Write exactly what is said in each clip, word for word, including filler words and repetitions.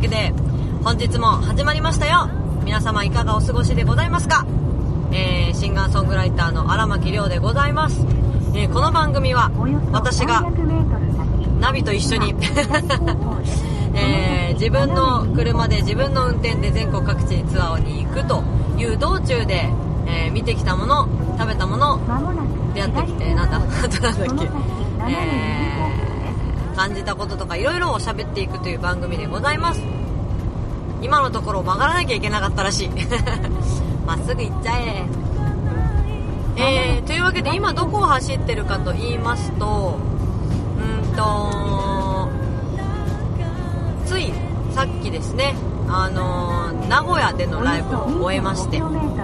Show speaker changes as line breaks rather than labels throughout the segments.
けで本日も始まりましたよ。皆様いかがお過ごしでございますか。えー、シンガーソングライターの荒牧亮でございます。えー、この番組は私がナビと一緒に、えー、自分の車で自分の運転で全国各地にツアーに行くという道中で、えー、見てきたもの、食べたもの、出会ってきて、なんだ、あとなんだっけ、えー、感じたこととかいろいろを喋っていくという番組でございます。今のところ曲がらなきゃいけなかったらしい。まっすぐ行っちゃえ。えー、というわけで今どこを走ってるかと言いますと、うんとついさっきですね、あのー、名古屋でのライブを終えまして、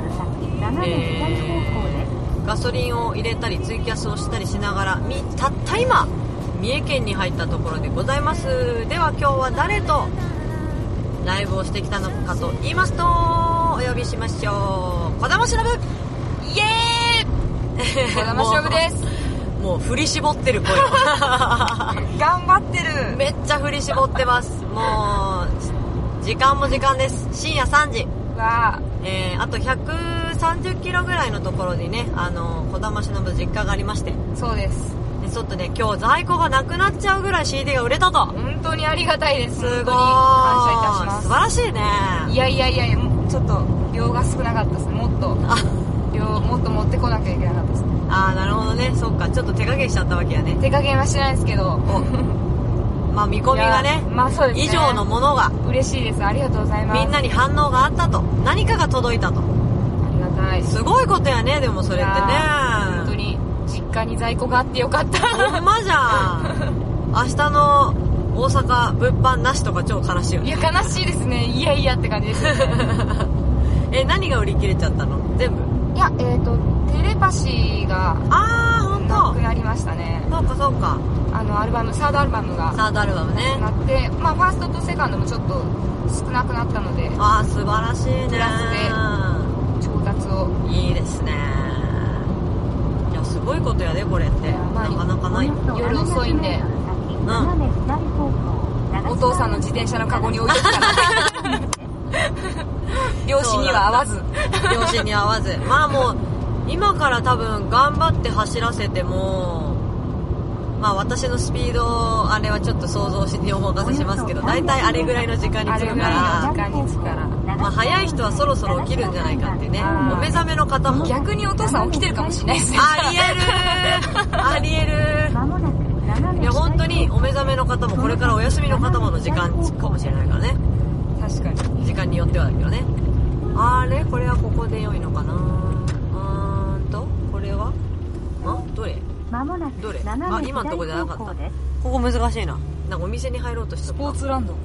えー、ガソリンを入れたりツイキャスをしたりしながらたった今三重県に入ったところでございます。では今日は誰とライブをしてきたのかと言いますと、お呼びしましょう。小玉しのぶ、イエーイ。
小玉しのぶです。
もう振り絞ってる声。
頑張ってる。
めっちゃ振り絞ってます。もう時間も時間です。深夜さんじ。
わー。
えー、あとひゃくさんじゅっキロぐらいのところにね、あの小玉しのぶ実家がありまして。
そうです。
でちょっとね、今日在庫がなくなっちゃうぐらい シーディー が売れたと。
本当にありがたいです。
すごい。
本当に感謝いたします。
素晴らしいね。
いやいやいやいや、ちょっと量が少なかったですね。もっと量もっと持ってこなきゃいけなかったですね。
ああ、なるほどね。そっか、ちょっと手加減しちゃったわけやね。
手加減はしてないですけど、
まあ見込みがね、
まあそうですね、
以上のものが
嬉しいです。ありがとうございます。
みんなに反応があったと、何かが届いたと。
ありがたい。
すごいことやね。でもそれってね、
本当に実家に在庫があってよかった。
ほんまじゃん。明日の大阪物販なしとか超悲しいよね。
いや悲しいですね。いやいやって感じです。
え、何が売り切れちゃったの？全部？
いや、えっとテレパシーが
あー、ほんと
なくなりましたね。
そうかそうか。
あのアルバム、サードアルバムが
サードアルバムね
なって、まあファーストとセカンドもちょっと少なくなったので、
あー、素晴らしいね。
プラスで調達を。
いいですね。いや、すごいことやでこれって。
まあ、
なかなかない。
夜遅いんで、
うん、
お父さんの自転車のカゴに置いてきたので両親には合わず
両親に合わずまあもう今から多分頑張って走らせても、まあ私のスピードあれはちょっと想像にお任せしますけど、大体あれぐらいの時間に着くから、
時間に着くから、
まあ早い人はそろそろ起きるんじゃないかってね、お目覚めの方も
逆にお父さん起きてるかもしれないですね。
ありえるありえる。いや本当にお目覚めの方もこれからお休みの方もの時間かもしれないからね。
確かに
時間によってはだけどね。あれ、これはここで良いのかな。うーんとこれはあどれどれ、あ今のとこじゃなかった。ここ難しいな。なんかお店に入ろうとしてた。
スポーツランド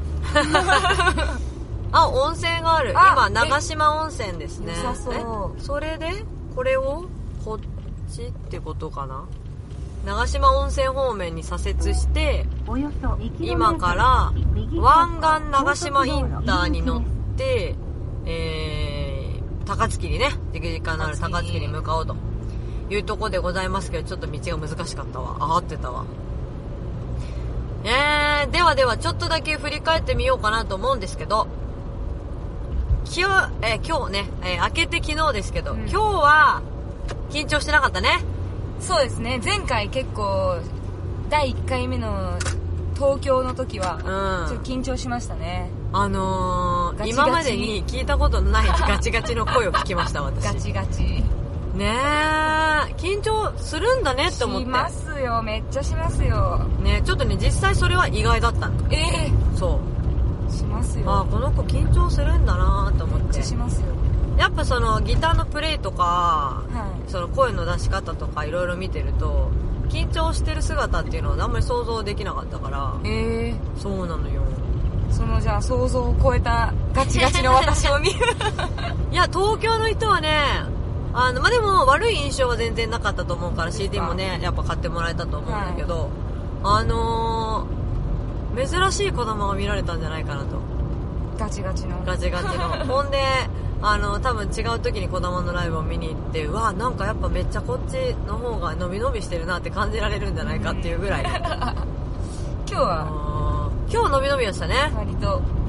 あ、温泉がある。今長島温泉ですね。
良さそう。
えそれでこれをこっちってことかな。長島温泉方面に左折して今から湾岸長島インターに乗って、えー、高槻にね、時間のある高槻に向かおうというところでございますけど、ちょっと道が難しかったわ。あーってたわ。えー、ではではちょっとだけ振り返ってみようかなと思うんですけど、今日、えー、今日ね、えー、明けて昨日ですけど、うん、今日は緊張してなかったね。
そうですね。前回結構だいいっかいめの東京の時はちょっと緊張しましたね。
あのー、ガチガチ今までに聞いたことのないガチガチの声を聞きました私。
ガチガチ
ねえ、緊張するんだねって思って。
しますよ、めっちゃしますよ
ね。ちょっとね、実際それは意外だったの。
ええー、
そう
しますよ。
あ、この子緊張するんだなと思って。
めっちゃしますよ。
やっぱそのギターのプレイとか、
はい、
その声の出し方とかいろいろ見てると緊張してる姿っていうのはあんまり想像できなかったから。
ええー、
そうなのよ。
そのじゃあ想像を超えたガチガチの私を見る
いや東京の人はね、あのまあ、でも悪い印象は全然なかったと思うから シーディー もねやっぱ買ってもらえたと思うんだけど、はい、あのー、珍しい子供が見られたんじゃないかなと。
ガチガチの
ガチガチのほんであの多分違う時に子供のライブを見に行って、うわなんかやっぱめっちゃこっちの方が伸び伸びしてるなって感じられるんじゃないかっていうぐらい、うん、
今日は
今日伸び伸びでしたね。
割と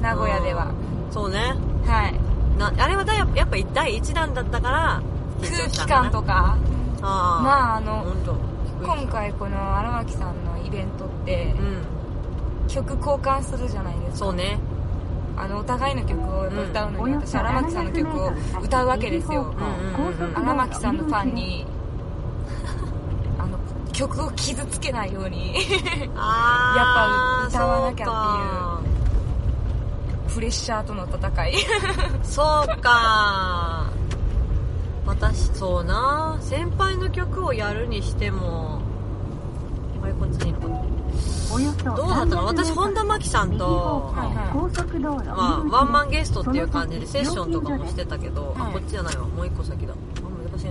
名古屋では。
そうね。
はい
なあれはだやっぱだいいちだんだったから
空気感とか、
あ
まああの
今
回この荒牧さんのイベントって、うん、曲交換するじゃないですか。
そうね。
あのお互いの曲を歌うのに、うん、私荒牧さんの曲を歌うわけですよ。荒牧さんのファンにあの曲を傷つけないようにあやっぱ歌わなきゃっていうプレッシャーとの戦い
そうか。私そうな、先輩の曲をやるにしてもあれこっちに行くのどうだったの。私本田真希さんと、まあ、ワンマンゲストっていう感じでセッションとかもしてたけど、あこっちじゃないわ、もう一個先だ。あ難しい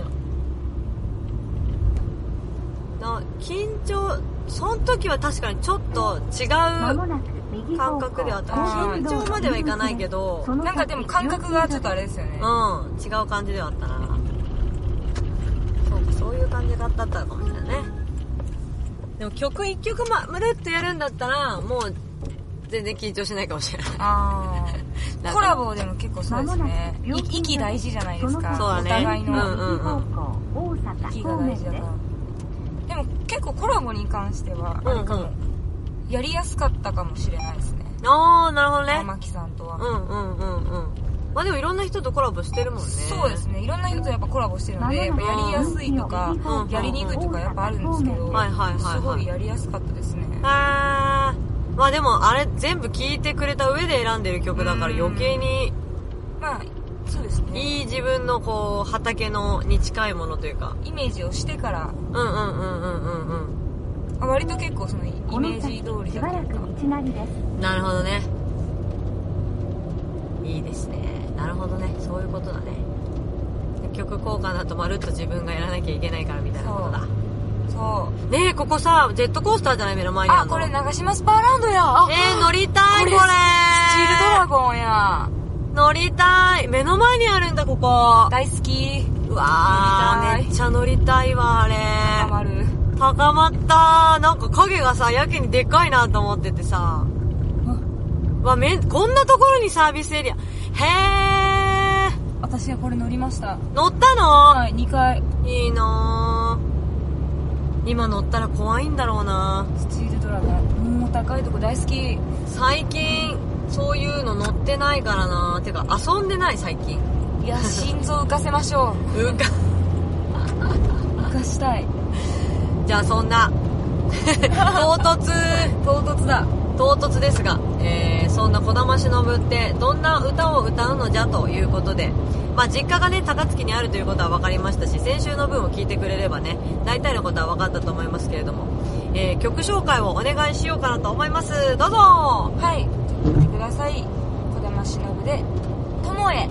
な。な緊張、その時は確かにちょっと違う感覚ではあった。緊張まではいかないけど、
なんかでも感覚がちょっとあれですよね。
うん違う感じではあったな。そうか、そういう感じだったかもしれないね。でも曲一曲ままるっとやるんだったらもう全然緊張しないかもしれない。あ
あコラボでも結構そうですね。息大事じゃないですか。
そうだね。
お互いの、
うんうん
うん、息が大事だから。でも結構コラボに関してはあれかも、うんうん、やりやすかったかもしれないですね。
ああなるほどね。
荒牧さんとは。
うんうんうんうん。まあでもいろんな人とコラボしてるもんね。
そうですね。いろんな人とやっぱコラボしてるので、やっぱやりやすいとか、うん、やりにくいとかやっぱあるんですけど、はいはいはいはい、すごいやりやすかったですね。へー。
まあでもあれ全部聴いてくれた上で選んでる曲だから余計に、
まあそうですね。
いい自分のこう畑のに近いものというか、
イメージをしてから、
うんうんうんうんうん
うん。割と結構そのイメージ通りだというか。
なるほどね。いいですね。なるほどね。そういうことだね。曲交換だとまるっと自分がやらなきゃいけないからみたいなことだ。そうねえ、ここさジェットコースターじゃない、目の前にあるの。
あ、これ長島スパーランドや。
えー、乗りたいこれ。
これスチールドラゴンや。
乗りたい。目の前にあるんだここ。
大好き。
うわーめっちゃ乗りたいわあれ。
高まる。
高まった。なんか影がさやけにでっかいなと思っててさ。わめこんなところにサービスエリア。へー。
私はこれ乗りました。
乗ったの？
はい、にかい。
いいなぁ。今乗ったら怖いんだろうな。
スチールドラゴン。もう高いとこ大好き。
最近そういうの乗ってないからな。てか遊んでない最近。
いや心臓浮かせましょう。
浮か
浮かしたい。
じゃあそんな唐突
唐突だ
唐突ですが、えー、そんな児玉しのぶってどんな歌を歌うのじゃということで、まあ実家がね高槻にあるということは分かりましたし、先週の分を聞いてくれればね大体のことは分かったと思いますけれども、えー、曲紹介をお願いしようかなと思います。どうぞ。
はい、聞いてください。児玉しのぶで友へ。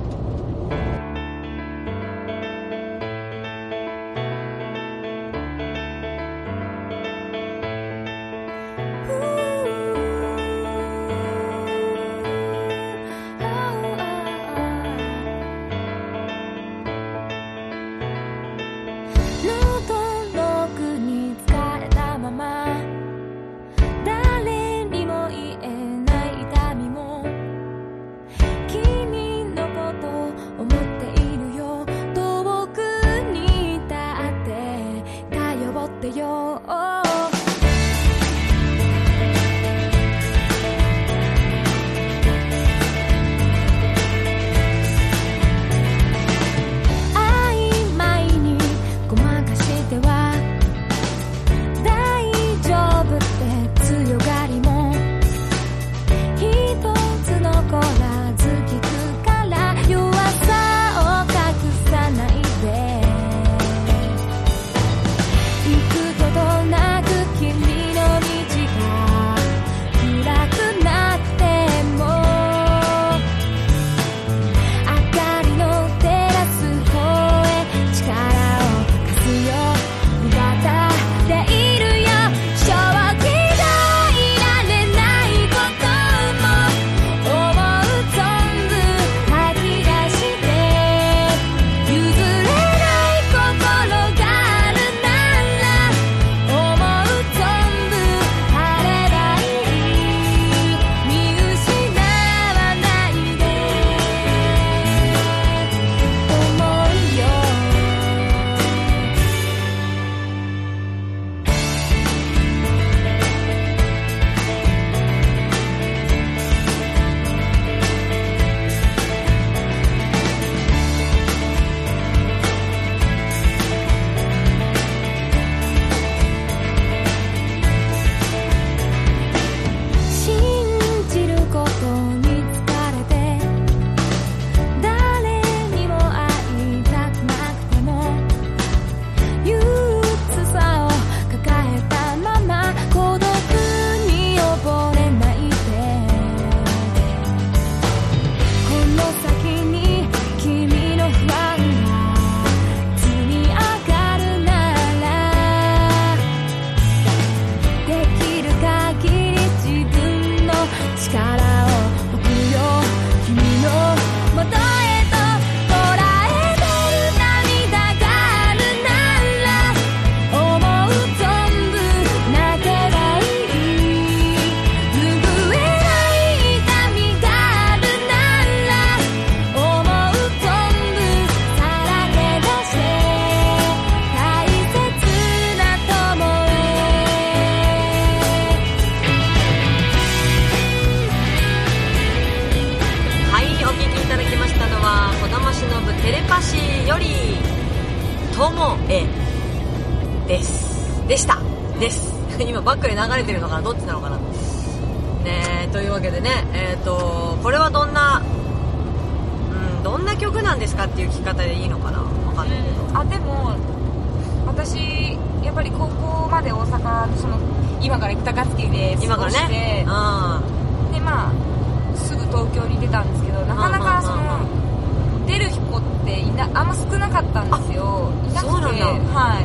ええですでしたです今バックで流れてるのかな、どっちなのかなね。というわけでね、えっとこれはどんな、うん、どんな曲なんですかっていう聞き方でいいのかな、わかんないけど、
うん、あでも私やっぱり高校まで大阪のその今から行く高槻で過ごして、ね、うん、でまあすぐ東京に出たんですけど、なかなかその出る子っていなあんま少なかったんですよ。いなくて、はい、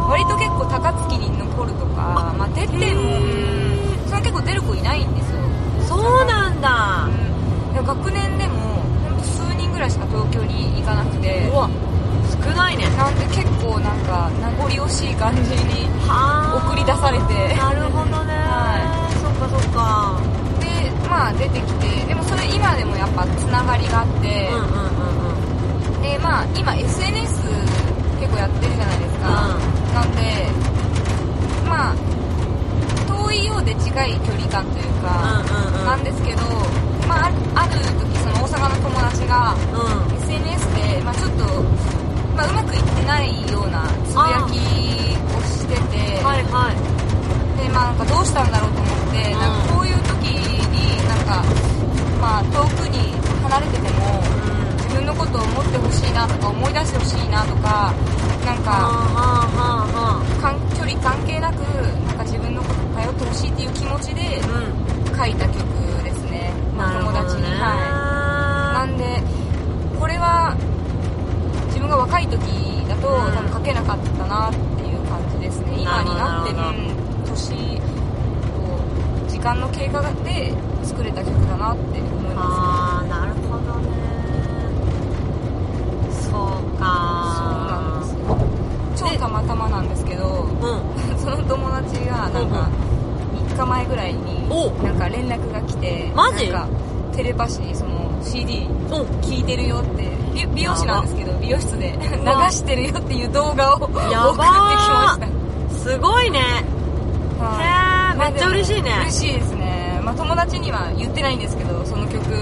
割と結構高槻に残るとか、まあ、出てもその結構出る子いないんですよ。
そうなんだ、
うん、で学年でもほんと数人ぐらいしか東京に行かなくて、
うわ少ないね。
なんで結構なんか名残惜しい感じに送り出されて。
なるほどね、はい、そっかそっか。
でまあ出てきて、でもそれ今でもやっぱつながりがあって、うんうんうんうん、でまあ今 エスエヌエス 結構やってるじゃないですか、うん、なんでまあ遠いようで近い距離感というか、うんうんうん、なんですけど、まあある時その大阪の友達が、うん、エスエヌエス で、まあ、ちょっと、まあ、うまくいってないようなつぶやきをしてて、はいはい、でまあなんかどうしたんだろうと思って、うん、なんかこういう時になんかまあ遠くに離れてても、うん、自分のことを思ってほしいなとか思い出してほしいなとか、なんか、かん距離関係なくなんか自分のことを頼ってほしいっていう気持ちで書いた曲ですね、うん、まあ、友達に、はい、なんでこれは自分が若い時だと、うん、多分書けなかったなっていう感じですね。今になって、うん、年こう時間の経過で作れた曲だなって思います。
あー、なるほどね。そうか。
そうなんですよ。超たまたまなんですけど、うん、その友達がなんかみっかまえぐらいになんか連絡が来て、
マジ？
なんかテレパシーその シーディー 聴いてるよって、美容師なんですけど美容室で流してるよっていう動画を送ってきました。
すごいね。はい、へー、めっちゃ嬉しいね。
嬉しいですね。まあ友達には言ってないんですけど、その曲、うんうん、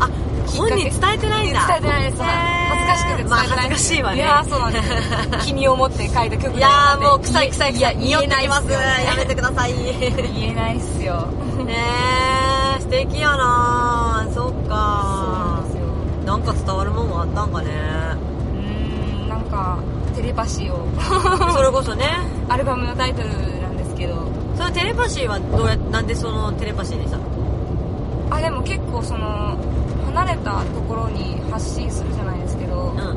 あ、本人伝えてないんだ。
伝えてないです。恥ずかしくて伝えてない。まあ恥ずかしいわね。いやー、そうなんです気に思って書いた曲だよ。
いやー、もう臭い臭い臭い。言えないます。やめてください。
言えないっすよ。
ねー、素敵やなー。そっかー。そうなんですよ。なんか伝わるもんがあったんかね。
うーん、なんかテレパシーを
それこそね、
アルバムのタイトルなんですけど、
そのテレパシーはどうやなんでそのテレパシーでしたの？
あ、でも結構その離れたところに発信するじゃないですけど、うんうんうん、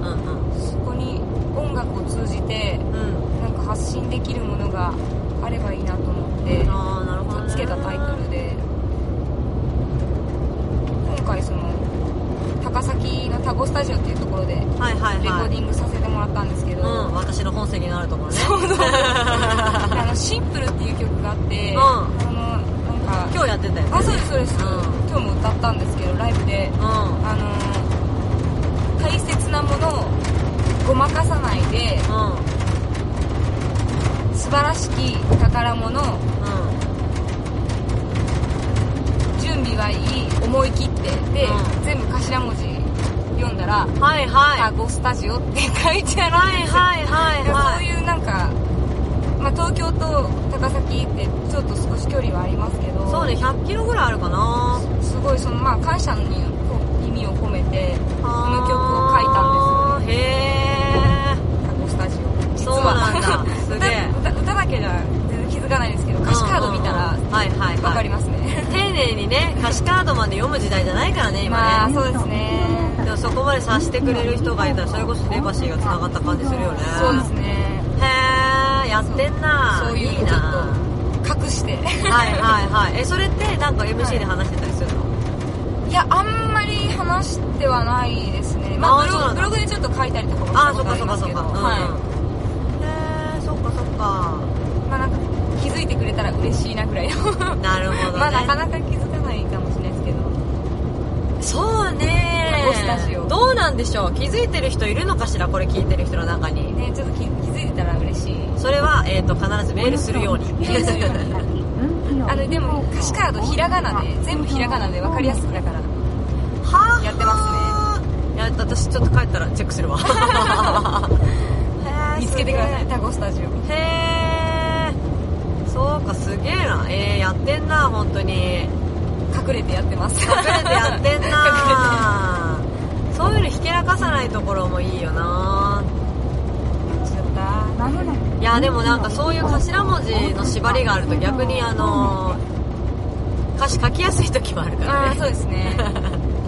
そこに音楽を通じて、うん、なんか発信できるものがあればいいなと思って、あー、なるほどね、つけたタイトルで、今回その高崎のタゴスタジオっていうところでレコーディングさせてもらったんですけど、はいはいはい、うん、私
の本籍のあるところね。
そうそうあのシンプルっていう曲があって、うん、あのなんか
今日やってたよね。
あ、そうですそうです、うん、今日も歌ったんですけどライブで、うん、あの大切なものをごまかさないで、うん、素晴らしき宝物、うん、準備はいい、思い切ってで、うん、全部頭文字読んだら、はいはい、タゴスタジオって書いてあるんですよ。はいはいはいはい、そういうなんか、まあ、東京と高崎ってちょっと少し距離はありますけど、
そうね、ひゃっキロぐらいあるかな。
すごいその、まあ、感謝に意味を込めてこの曲を書いたんですよね。へー、タゴスタジオ実は。そうなんだ。すげえ。歌, 歌だけじゃ全然気づかないんですけど、歌詞カード見たら分かりますね。
丁寧にね、歌詞カードまで読む時代じゃないからね、今ね。
まあそうですね。
でもそこまで察してくれる人がいたら、それこそテレパシーがつながった感じするよね。
そうですね。
へー、やってんな。
そういうのちょっと隠して。
はいはいはい。え、それってなんか エムシー で話してたりするの？
いや、あんまり話してはないですね。まあ、ブログ、ブログでちょっと書いたりとかもしたことありますけど。あ、そっかそっかそっか。はい。
へー、そっかそっか。
まあなんか気づいてくれたら嬉しいなぐらいの。
なるほどね。
まあなかなか気づかないかもしれないですけど。
そうね。どうなんでしょう。気づいてる人いるのかしら、これ聞いてる人の中に。
ね、ちょっと 気, 気づいてたら嬉しい。
それは、えーと、必ずメールするように。
あの、でも歌詞カードひらがなで、全部ひらがなで分かりやすくだから。はぁ、やってますね。
いや、私ちょっと帰ったらチェックするわ。へー
見つけてください、
すげー
タコスタジオ。
へー、そうか、すげえな。えー、やってんな、本当に。
隠れてやってます。
隠れてやってんな。そういうのひけらかさないところもいいよな。いやでもなんかそういう頭文字の縛りがあると逆にあのー、歌詞書きやすい時もあるからね。
あー、そうですね。
いやー、なる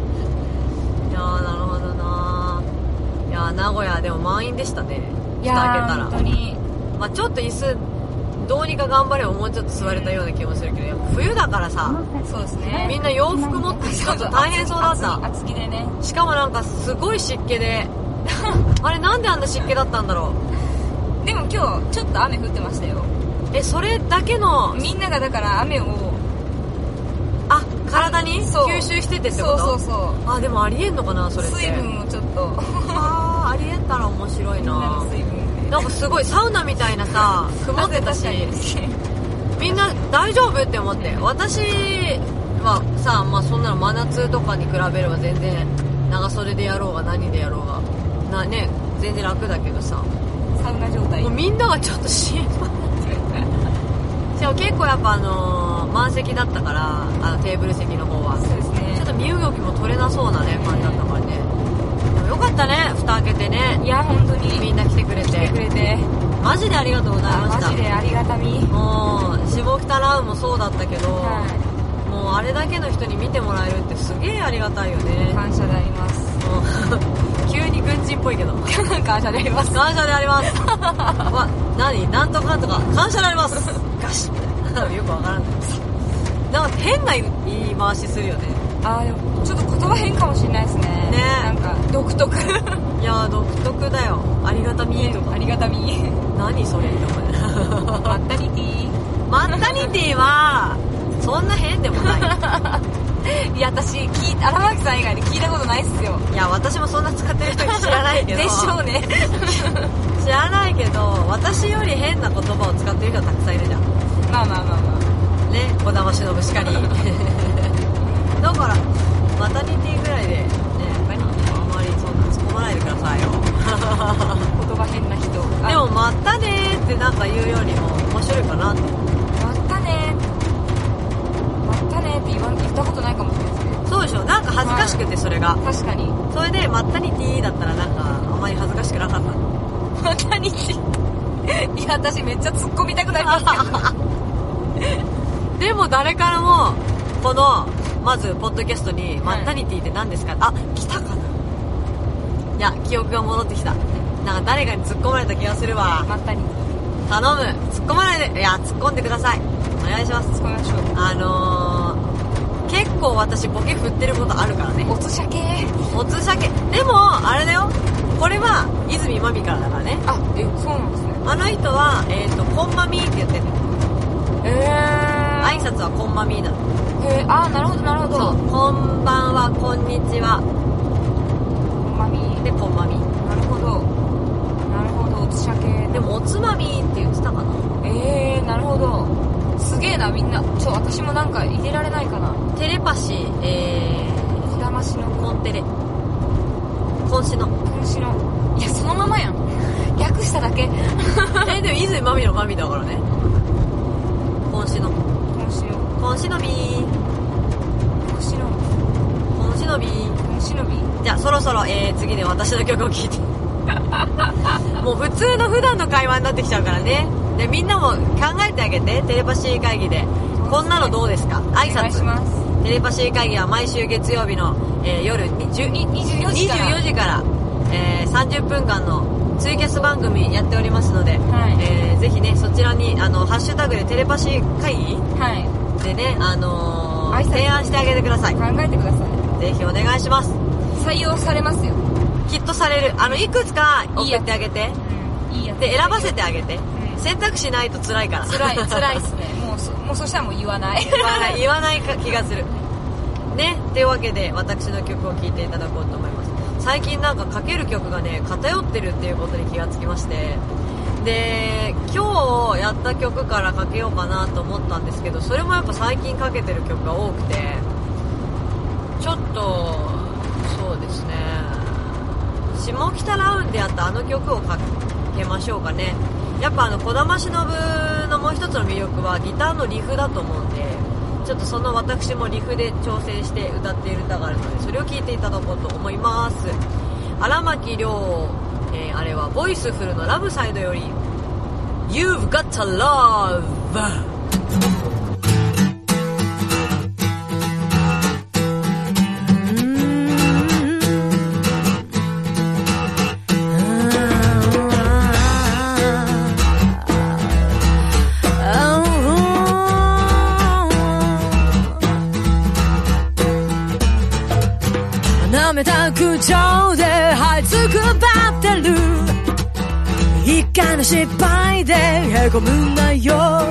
ほどな。いやー、名古屋でも満員でしたね。
いや
蓋開けたら
ー、本当に。
まあちょっと椅子どうにか頑張ればもうちょっと座れたような気もするけど、やっぱ冬だからさ、
そうですね。
みんな洋服持ってちょっと大変そうだった。
厚着でね。
しかもなんかすごい湿気であれなんであんな湿気だったんだろ
う。でも今日ちょっと雨降ってましたよ。
え、それだけの
みんながだから雨を
あ、体に吸収しててってこと？
そうそうそう。
あ、でもありえんのかな、それって。
水分をちょっと
あー、ありえたら面白いな。
みんなの水分
なんかすごいサウナみたいなさ、曇ってたしみんな大丈夫って思って。私はさ、まあそんなの真夏とかに比べれば全然長袖でやろうが何でやろうがなね、全然楽だけどさ、
サウナ状態。
もうみんながちょっと心配しかも結構やっぱあのー、満席だったから、あのテーブル席の方は
そうですね。
ちょっと身動きも取れなそうなね感じだったからね。でもよかったね、蓋開けてね。
いや本当に
みんな来てくれて
来てくれて
マジでありがとうございました。
マジでありがたみ。
もう下北ラウもそうだったけど、
は
もうあれだけの人に見てもらえるってすげえありがたいよね。
い、感謝であります。
もう急に軍人っぽいけど
感謝であります。
感謝でありますわ、何なんとかなんとか感謝でありますガシッよくわからんない。なんか変な言い回しするよね。
あー、でもちょっと言葉変かもしれないですね。
ね、
なんか独特
いやー独特だよ。ありがたみとか、
ありがたみ
何それとか
マッタニティ
マッタニティはそんな変でもない
いや私聞い荒牧さん以外で聞いたことないっすよ。
いや私もそんな使ってる人知らないけど
でしょうね
知らないけど、私より変な言葉を使ってる人はたくさんいるじゃん。
まあまあまあまあ
ね、小玉しのぶしかりだからマタニティぐらいでね、あんまりそんな突っ込まないでくださいよ
言葉変な人。
でもまったねーってなんか言うよりも面白いかなと思う。
まったねまったねって言わ言ったことないかもしれないですね。
そうでしょ、なんか恥ずかしくてそれが、
確かに。
それでマッタニティだったらなんかあんまり恥ずかしくなかった。
マッタニティいや私めっちゃ突っ込みたくなりますけど
でも誰からもこのまずポッドキャストにマッタニティって何ですか、あ、来たかな。いや記憶が戻ってきた。なんか誰かに突っ込まれた気がするわ。
マッタニティ
頼む、突っ込まないで。いや突っ込んでください、お願いします。
突っ込みましょう。
あのー、結構私ボケ振ってることあるからね。
おつしゃけ
おつしゃけ。でもあれだよ、これは泉まみからだからね。
あ、え、そうなんですね。
あの人はえっ、ー、とこんまみって言ってる。
えー、
挨拶はこんまみなの。
へー、あー、なるほどなるほど。
そう、こんばんは、こんにちは、
こんまみ
でこんまみ。
なるほどなるほど。おつしゃけ
でもおつまみって言ってたかな。
えー、なるほど。すげえなみんな。ちょ、私もなんか入れられないかな。
テレパシー、えー、
こだましの
コンテレ、コンシの
今週の、いやそのままやん略しただけ
え、でも泉まみのまみだからね。コンシの
今週の
コンシのびー、
今週の
コンシのびー。
今週のび
じゃあそろそろ、えー、次で私の曲を聴いてもう普通の普段の会話になってきちゃうからね。でみんなも考えてあげて、テレパシー会議でこんなのどうですか。挨
お願いし
拶。
ます。
テレパシー会議は毎週月曜日の、えー、夜にじゅうに
にじゅうよじから
にじゅうよじから、えー、さんじゅっぷんかんのツイキャス番組やっておりますので、
はい、
えー、ぜひねそちらにあのハッシュタグでテレパシー会議
はい
でね、あのー、
挨拶
提案してあげてください。
考えてください。
ぜひお願いします。
採用されますよ。
きっとされる。あのいくつか送ってあげて、
うん、いいやつ
で選ばせてあげて、
うん、
選択しないと辛いから。
辛い辛いっすね。もうそもうそしたらもう言わない
言わない言わない気がするね。というわけで私の曲を聴いていただこうと思います。最近なんかかける曲がね偏ってるっていうことに気がつきまして、で今日やった曲からかけようかなと思ったんですけど、それもやっぱ最近かけてる曲が多くて、ちょっとそうですね、下北ラウンでやったあの曲をかけましょうかね。やっぱあの児玉しのぶのもう一つの魅力はギターのリフだと思うんで、ちょっとその私もリフで調整して歌っている歌があるので、それを聴いていただこうと思います。荒牧亮、えー、あれはボイスフルのラブサイドより You've Got to Love。
舐めた口調で這いつくばってる一回の失敗でへこむんだよ。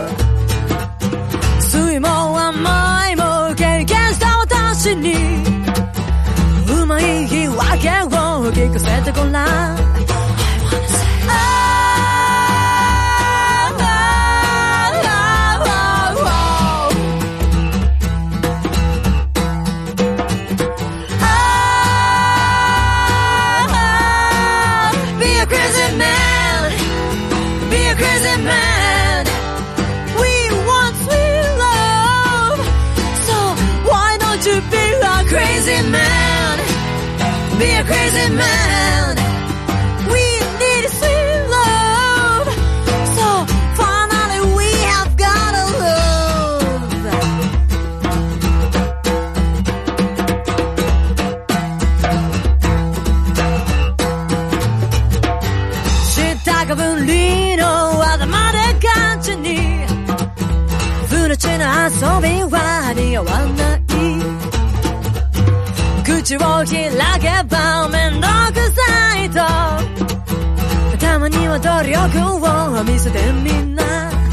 酸いも甘いも経験した私にうまい言い訳を聞かせてごらん。Be a crazy man. We need sweet love. So finally we have got a love. 知ったかぶりの頭で感じに不埒な遊びは似合わない。口を開けば面倒くさいとたまには努力を見せてみんな。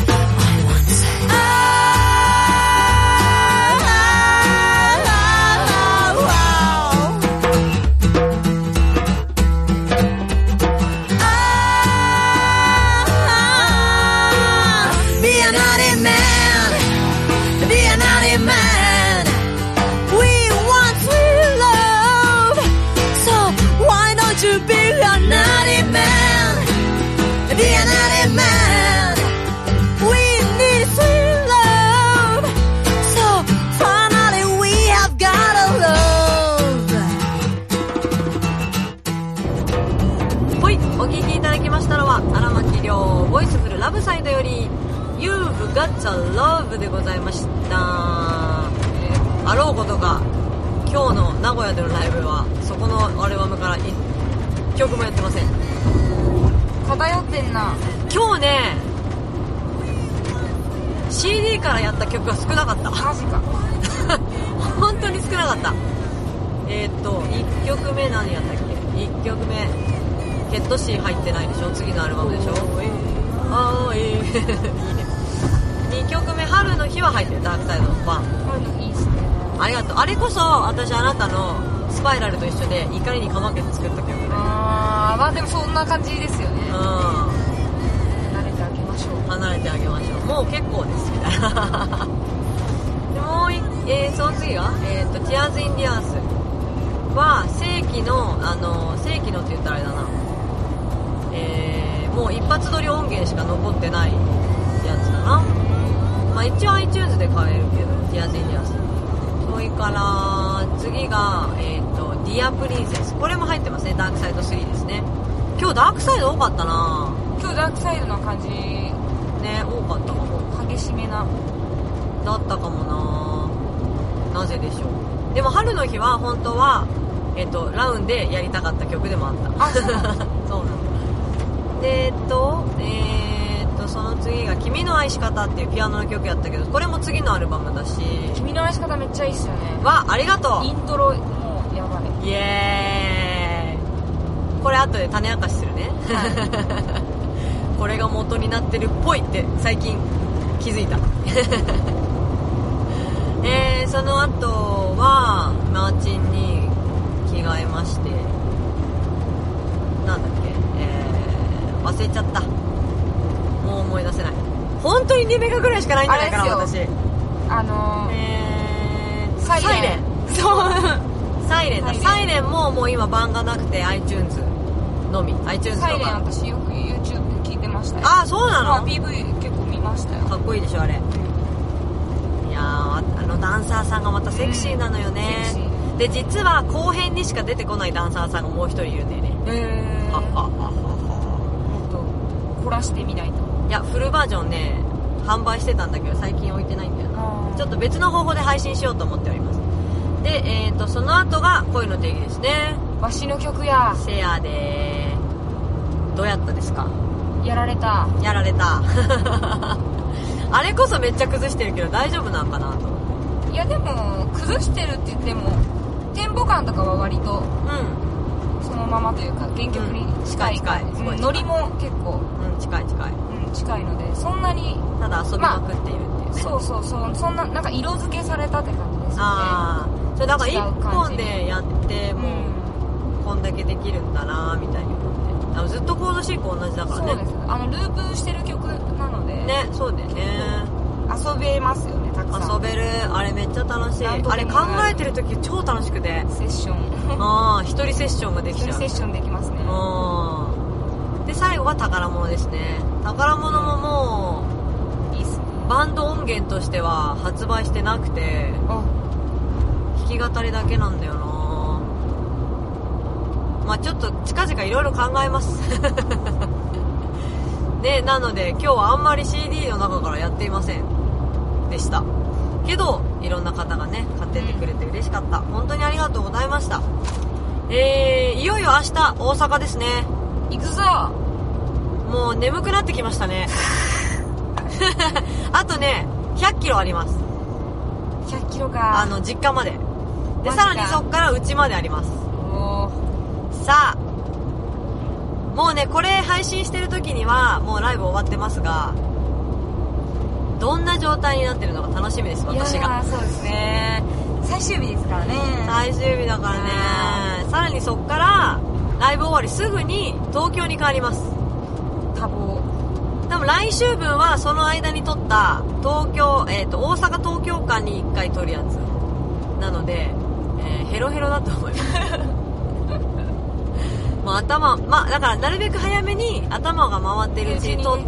ボイスフルラブサイドより You've Got a Love でございました。あろうことか今日の名古屋でのライブはそこのアルバムからいっきょくもやってません。
偏ってんな。
今日ね シーディー からやった曲が少なかった。
マジか
本当に少なかった。えーっといっきょくめ何やったっけ。いっきょくめケットシー入ってないでしょ。次のアルバムでしょ。あーいいいいね。にきょくめ春の日は入ってる。ダークサイドのファン。
春のいいっすね。
ありがとう。あれこそ私あなたのスパイラルと一緒で怒りにかまけて作った曲で。
あーまあでもそんな感じですよね。
うん。
離れてあげましょう。
離れてあげましょう。もう結構ですみたいな。でもうい、えー、その次がえっ、ー、と Tears in the Earth は正規のあの正規のって言ったらあれだな。えー、もう一発撮り音源しか残ってないやつだな。まあ一応 iTunes で買えるけど Tears in the Earth。それから次がえっ、ー、と Dear Princess。これも入ってますね。ダークサイドスリーですね。今日ダークサイド多かったな。
今日ダークサイドな感じ
ね、多かったかも。
激しめな
だったかもな。なぜでしょう。でも春の日は本当はえっ、ー、とラウンでやりたかった曲でもあった。
あ、そうなんだ。
そうなんだ。でえっとえー、っとその次が君の愛し方っていうピアノの曲やったけど、これも次のアルバムだし。
君の愛し方めっちゃいいっすよね。
わ、ありがとう。
イントロもうやばい。
イエーイ。これ後で種明かしするね、はい、これが元になってるっぽいって最近気づいた。えー、その後はマーチンに着替えまして、なんだっけ、えー、忘れちゃった。もう思い出せない。本当にリメカぐらいしかないんじゃないかな、私。
あのー、
えー、
サイレン。
サイレン。
そう。
サイレンだ。サイレンももう今版がなくて iTunes のみ。iTunes とか。
サイレン私よく YouTube でましたよ。
ああ、そうなの、
まあ、ピーブイ 結構見ましたよ。
かっこいいでしょあれ。いやー、あのダンサーさんがまたセクシーなのよね、うん、で実は後編にしか出てこないダンサーさんがもう一人いるんだよね。
へー、
はははは
もっと凝らしてみないと。
いや、フルバージョンね販売してたんだけど最近置いてないんだよな。ちょっと別の方法で配信しようと思っております。で、えーとその後が恋の定義ですね。
わしの曲や
せやでー。どうやったですか？
やられた
やられたあれこそめっちゃ崩してるけど大丈夫なんかなと。
いやでも崩してるって言ってもテンポ感とかは割と
うん
そのままというか原曲に近い、
うん、近い近いすごい近い、
ノリも結構、
うん、近い近い、
うん、近いのでそんなに
ただ遊びまくっているっていうね、まあ、
そうそうそう、そんななんか色付けされたって感じですよね。
ああ、それだから一本でやってもう、うん、こんだけできるんだなみたいに思って、あのずっとコード進行同じだからね。
そうです、あのループしてる曲なので
ね、そうだよね、
遊べますよね、たくさん
遊べる。あれめっちゃ楽しい。あれ考えてる時超楽しくて
セッション
ああ、一人セッションができちゃう。
一人セッションできますね。
うん。で最後は宝物ですね。宝物ももういいっすね。バンド音源としては発売してなくて弾き語りだけなんだよな。まあちょっと近々いろいろ考えますで、なので今日はあんまり シーディー の中からやっていませんでしたけど、いろんな方がね買ってってくれて嬉しかった。本当にありがとうございました。えー、いよいよ明日大阪ですね。
行くぞ。
もう眠くなってきましたねあとねひゃっキロあります。
ひゃっキロか。
あの実家までで、さらにそっから家まであります。
お
さあもうねこれ配信してる時にはもうライブ終わってますが、どんな状態になってるのか楽しみです。私が。
いやそうですね、最終日ですからね。
最終日だからね。さらにそっからライブ終わりすぐに東京に帰ります。
多忙。
多分来週分はその間に撮った東京、えーと大阪東京間にいっかい撮るやつなので、えー、ヘロヘロだと思いますもう頭、まあだからなるべく早めに頭が回ってるうちに撮って、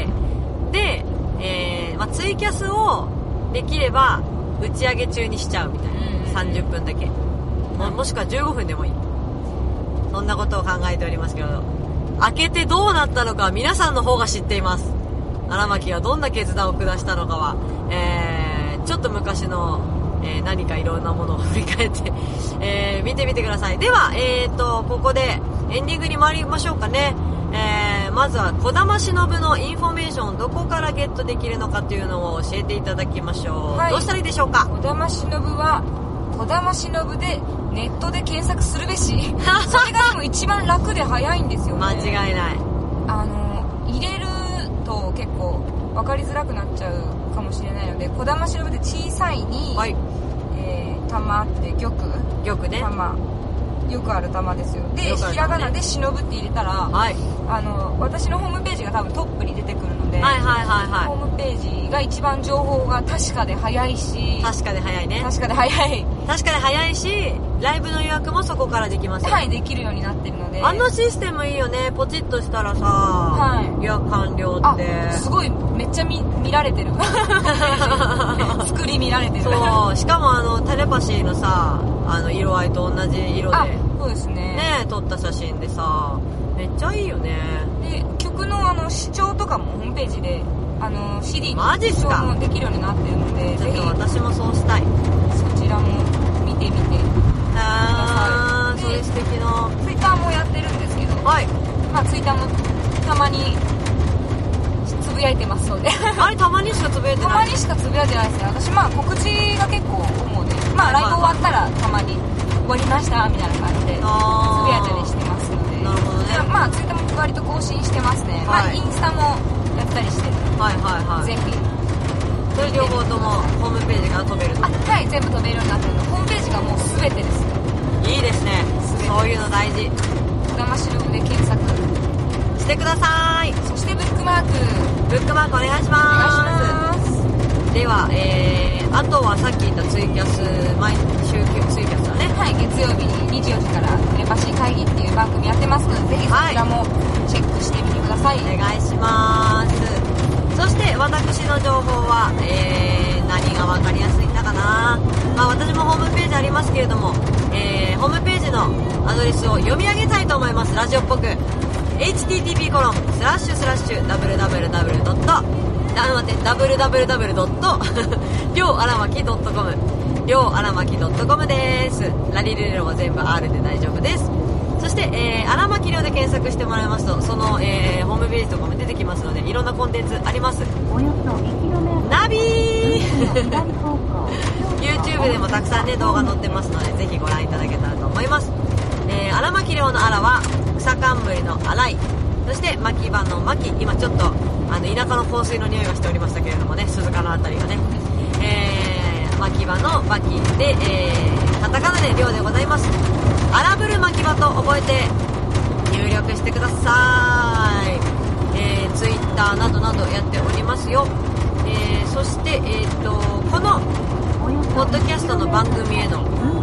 で、えーまあ、ツイキャスをできれば打ち上げ中にしちゃうみたいな、うん、さんじゅっぷんだけ、も, もしくはじゅうごふんでもいい。そんなことを考えておりますけど、開けてどうなったのかは皆さんの方が知っています。荒牧がどんな決断を下したのかは、えー、ちょっと昔の、えー、何かいろんなものを振り返って、えー、見てみてください。では、えーとここでエンディングに参りましょうかね。えー、まずは児玉しのぶのインフォメーション、どこからゲットできるのかというのを教えていただきましょう、はい、どうしたらいいでしょうか。
児玉しのぶは児玉しのぶでネットで検索するべしそれがでも一番楽で早いんですよね。
間違いない。
あの入れると結構分かりづらくなっちゃうかもしれないので、児玉しのぶで小さいに、はい、えー、玉って玉
玉ね、
玉よくある玉ですよ。で、ね、ひらがなでしのぶって入れたら、はい、あの私のホームページが多分トップに出てくるので、
はいはいはいはい、
ホームページが一番情報が確かで早いし、
確かで早いね。
確かで早い。
確かで早いし、ライブの予約もそこからできますよ。
はい、できるようになってるので。
あのシステムいいよね。ポチッとしたらさ、はい、予約完了って。
すごいめっちゃ 見, 見られてる。作り見られてる。
そう。しかもあのテレパシーのさ、あの色合いと同じ色で。
そうですね。
ね、撮った写真でさ、めっちゃいいよね。
で、曲のあの視聴とかもホームページで、あの シーディー
の視聴
もできるようになってるので、
ちょっと私もそうしたい。
そちらも見てみてくだ
さい。それ素敵な。
ツイッターもやってるんですけど、
はい。
まあツイッターもたまにつぶやいてますので。
あれたまにしかつぶやいてない。
たまにしかつぶやいてないですね。私まあ告知が結構主で、まあライブ終わったらたまに終わりましたみたいな感じでつぶやいたりしてますので。
なるほどね。
まあツイッターも割と更新してますね。はい、まあインスタもやったりしてる。
はいはいはい。
ぜひ。
それ両方ともホームページから飛べる。
あ、はい、全部飛べるようになってるの。ホームページがもう全てです。
いいですね。そういうの大事。
児玉しのぶで検索
してください。
そしてブックマーク。
ブックマークお願いします。
お願いします。
では、えー、あとはさっき言ったツイキャス、毎週ツイキャスだね。
はい、月曜日ににじよじからテレパシー会議っていう番組やってますので、ぜひそちらもチェックしてみてください。
お願いします。そして私の情報は、えー、何が分かりやすいんだかな。まあ私もホームページありますけれども、えー、ホームページのアドレスを読み上げたいと思います。ラジオっぽく エイチティーティーピー コロンスラッシュスラッシュダブルダブルダブルドットあ待って ダブルダブルダブルドットりょうあらまき .com りょうあらまき .com です。ラリルレロは全部 R で大丈夫です。そして、えー、荒牧亮で検索してもらいますと、その、えー、ホームページとかも出てきますので、いろんなコンテンツあります。ナビーYouTube でもたくさんね動画載ってますので、ぜひご覧いただけたらと思います。えー、荒牧亮の荒は草冠の荒い、そして牧場の牧、今ちょっとあの田舎の香水の匂いがしておりましたけれどもね、鈴鹿のあたりがね、えー、牧場の牧で、えー、カタカナで亮でございます。荒ぶる牧場と覚えて入力してください。えー、Twitter などなどやっておりますよ。えー、そして、えー、とこのポッドキャストの番組への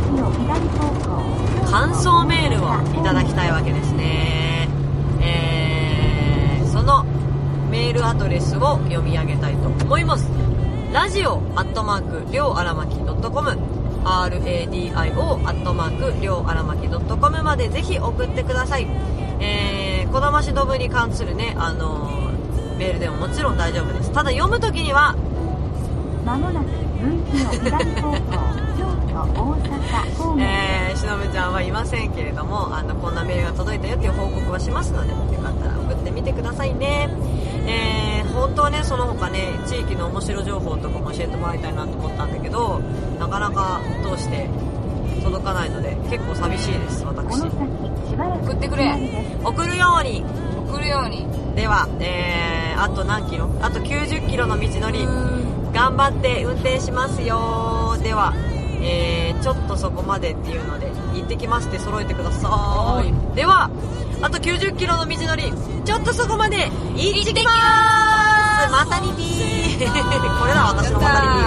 感想メールをいただきたいわけですね。えー、そのメールアドレスを読み上げたいと思います。ラジオアットマークりょうあらまき .comアールエーディーアイオー アットマークりょうあらまき .com までぜひ送ってください。えー、こだましドブに関するね、あのー、メールでももちろん大丈夫です。ただ読むときにはまもなく分岐の左方向京都大阪方面、えー、しのぶちゃんはいませんけれども、あのこんなメールが届いたよっていう報告はしますので、よかったら送ってみてくださいね。えー、本当はねその他ね地域の面白情報とかも教えてもらいたいなと思ったんだけど、なかなか通して届かないので結構寂しいです。私
送ってくれ、
送るように
送るように。
では、えー、あと何キロ、あときゅうじゅっキロの道のり頑張って運転しますよ。では、えー、ちょっとそこまでっていうので行ってきますって揃えてください。ではあときゅうじゅっキロの道のりちょっとそこまで行ってきます。またにぴーこれだ私のまたにぴー